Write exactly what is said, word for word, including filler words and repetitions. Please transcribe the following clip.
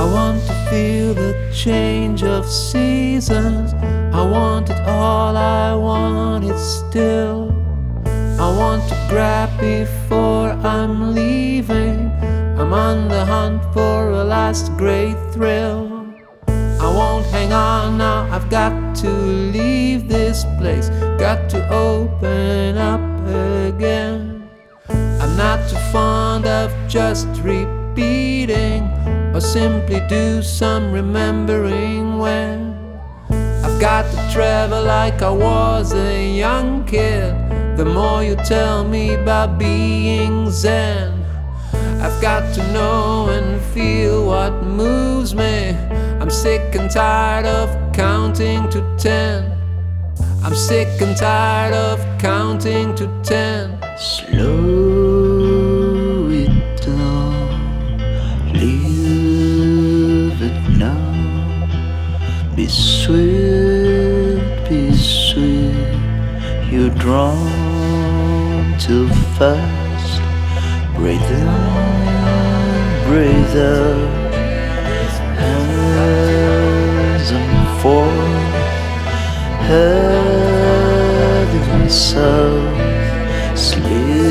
I want to feel the change of seasons. I want it all, I want it still. I want to grab before I'm leaving. I'm on the hunt for a last great thrill. I won't hang on now, I've got to leave this place. Got to open up again. I'm not too fond of just repeating, or simply do some remembering when. I've got to travel like I was a young kid. The more you tell me about being zen, I've got to know and feel what moves me. I'm sick and tired of counting to ten. I'm sick and tired of counting to ten. Slow it down, leave it now. Be sweet, be sweet. You're drawn too fast. Breathe in, breathe out. Hands and forth, head and south. Sleep